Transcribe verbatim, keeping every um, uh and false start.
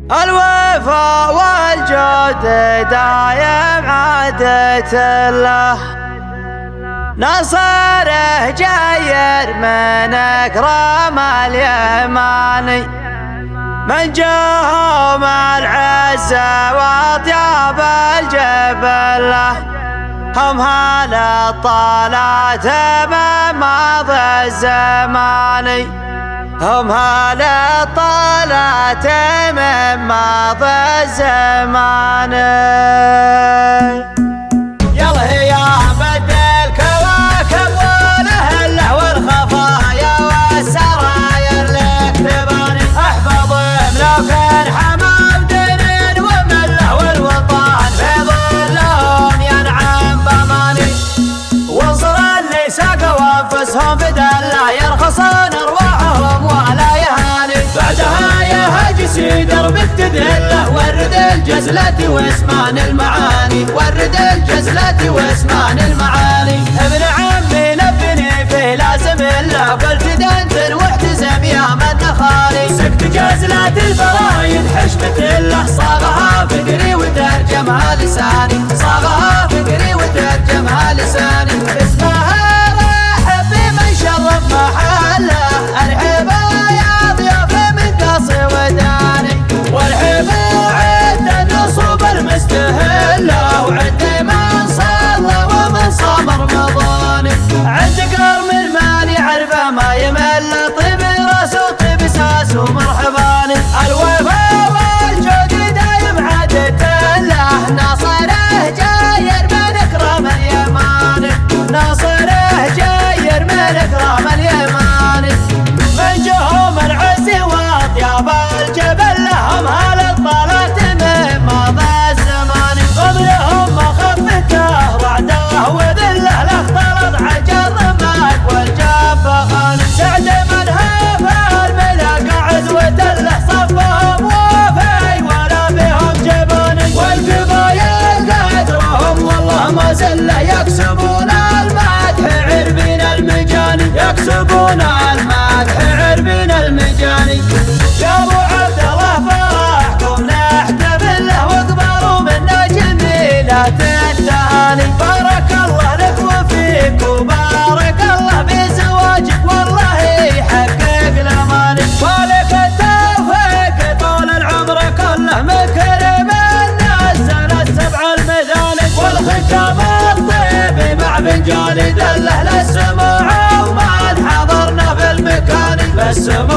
الوفا والجود دايم عادة له، نصره جاير من أكرم اليماني، من جاهم العزة وأطياب الجبلة، هم هال الطلعة من ماضي الزماني، هم هال الطلعة من ماضي الزماني. يلا يا بدل كواكب والهله والخفايا والسراير لك تباني، احفظ ملوك حمام دين ومله والوطن في ظلهم ينعم باماني، وانصر اللي ساقوا انفسهم بدله يرخصون ارواحهم ولا يهاني، بعدها يهجس دربك تدله ورد الجزلة واسمان المعاني، ورد الجزلة واسمان المعاني. ابن عمي نبني فيه لازم له، قلت دنت واحتزم يا من خالي، سكت جزلة الفرايد حشمة له، صاغها فكري وترجمها لساني، صاغها فكري وترجمها لساني. اسمها رحب بمن شرف محله، ارحبا يا ضيوف من قصي وداني، وارحبوا عد النصوب المستهله، وعد من صلى ومن صام رمضان، عد قرم الماني عرفه ما يمل، طيب راس وطيب ساس ومرحبان. الوفا والجود دايم عادة له، ناصره جاير من اكرام اليمان، ناصره جاير من اكرام اليمان، من جهم العز واطياب الجبل، هم هال الطلعة من ماضي الزمان، قبلهم مخفته رعده وذله، له اختلط عجر رماك والجاب خان، سعد من هفا الملا قعد ودله، صفهم وفي ولا بهم جبان، والقبايل قدرهم والله ما زله، يكسبون المدح عربين المجاني، يكسبون المدح عربين المجاني. يا ابو عبد الله فرحكم نحتفل له، واقبلوا منا جميلة التهاني، بارك الله لك وفيك وبارك الله بزواجك، والله يحقق الاماني، ولك التوفيق طول العمر كله، مكرم نزل السبع المثاني، والختام الطيب مع فنجان دله، للسموع وما حضرنا في المكان، للسموع